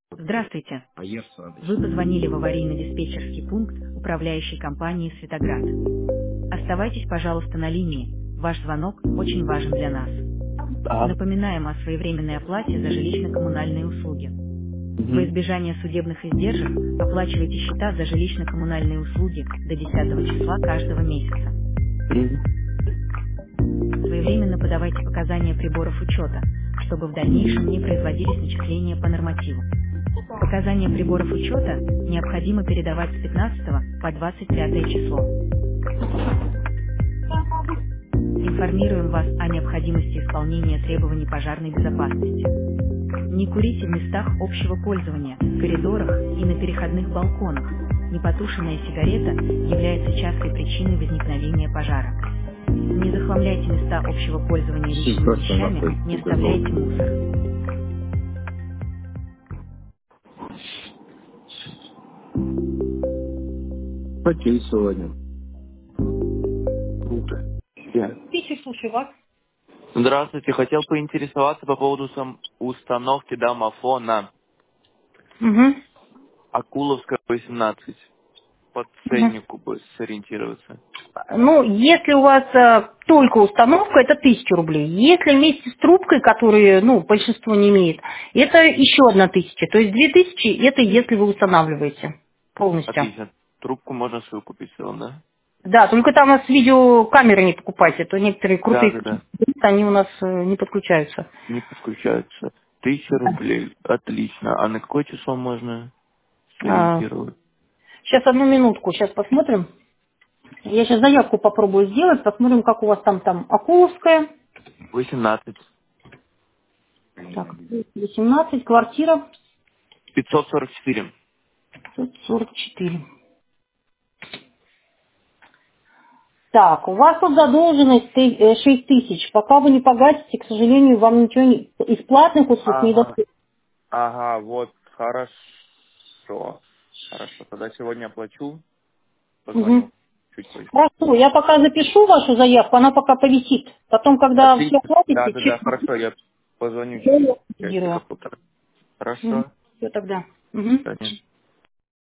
Здравствуйте. Вы позвонили в аварийно-диспетчерский пункт управляющей компании «Светоград». Оставайтесь, пожалуйста, на линии. Ваш звонок очень важен для нас. Да. Напоминаем о своевременной оплате за жилищно-коммунальные услуги. Во Мгм. избежание судебных издержек оплачивайте счета за жилищно-коммунальные услуги до 10 числа каждого месяца. Мгм. Своевременно подавайте показания приборов учета, чтобы в дальнейшем не производились начисления по нормативу. Показания приборов учета необходимо передавать с 15 по 25 число. Информируем вас о необходимости исполнения требований пожарной безопасности. Не курите в местах общего пользования, коридорах и на переходных балконах. Непотушенная сигарета является частой причиной возникновения пожара. Не захламляйте места общего пользования личными Просто вещами, нахуй не угадал. оставляйте мусор. Окей, сегодня. Круто. Я. Пищи, слушаю вас. Здравствуйте. Хотел поинтересоваться по поводу установки домофона Угу. Акуловская, 18. По Угу. ценнику бы сориентироваться. Ну, если у вас только установка, это 1000 рублей. Если вместе с трубкой, которую, большинство не имеет, это еще 1000. То есть 2000 это если вы устанавливаете полностью. Отлично. Трубку можно свою купить в целом, да? Да, только там у нас видеокамеры не покупайте, то некоторые Да, крутые да, да. они у нас не подключаются. Не подключаются. 1000 рублей. Отлично. А на какое число можно сориентировать? Сейчас одну минутку, сейчас посмотрим. Я сейчас заявку попробую сделать, посмотрим, как у вас там Акуловская. 18. Так, 18, квартира 544. 544. Так, у вас тут задолженность 6000. Пока вы не погасите, к сожалению, вам ничего из платных услуг не Ага. дадут. Ага, вот, хорошо. Хорошо, тогда сегодня оплачу, Мгм. позвоню чуть позже. Хорошо, я пока запишу вашу заявку, она пока повисит. Потом, когда все Отлично. Да, оплатите, да, да, чуть хорошо, я позвоню я через ее часика активирую. полтора. Хорошо, Все тогда. до Мгм. свидания.